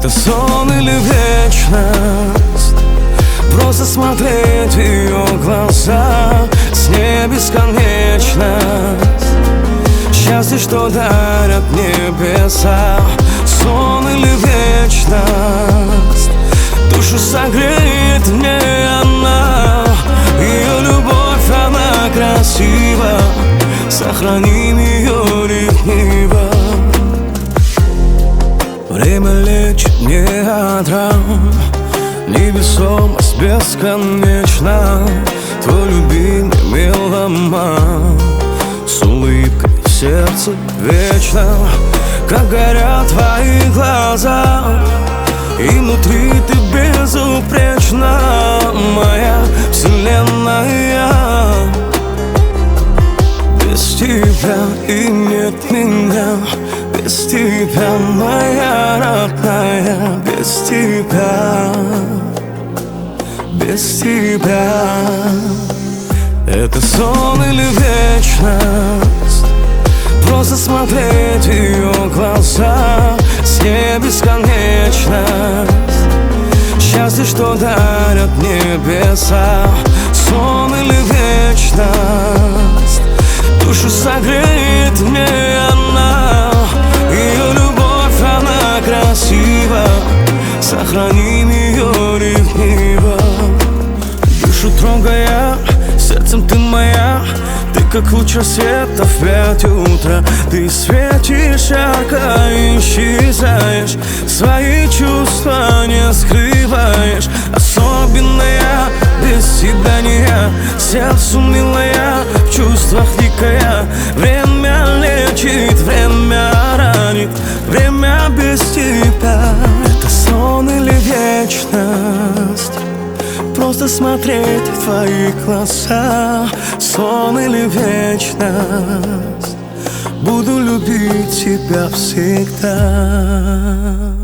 Это сон или вечность? Просто смотреть в ее глаза, с ней бесконечность. Счастье, что дарят небеса. Сон или вечность? Душу согреет мне она. Ее любовь, она красива. Сохраним ее ревниво. Время лечит не от ран, невесомость бесконечна. Твой любимый меломан, с улыбкой в сердце вечно. Как горят твои глаза, и внутри ты безупречна. Моя вселенная, без тебя и нет меня. Без тебя, моя родная, без тебя, без тебя. Это сон или вечность? Просто смотреть в ее глаза, с ней бесконечность. Счастье, что дарят небеса. Сон или вечность? Душу согреет мне она. Ее любовь, она красива. Сохраним ее ревниво. Душу трогая, сердцем ты моя. Ты как луч рассвета в 5 утра. Ты светишь ярко и исчезаешь. Свои чувства не скрываешь. Особенная, без тебя не я. Сердцу милая, в чувствах дикая. Время лечит, время ранит. Время без тебя. Это сон или вечность? Просто смотреть в твои глаза. Сон или вечность? Буду любить тебя всегда.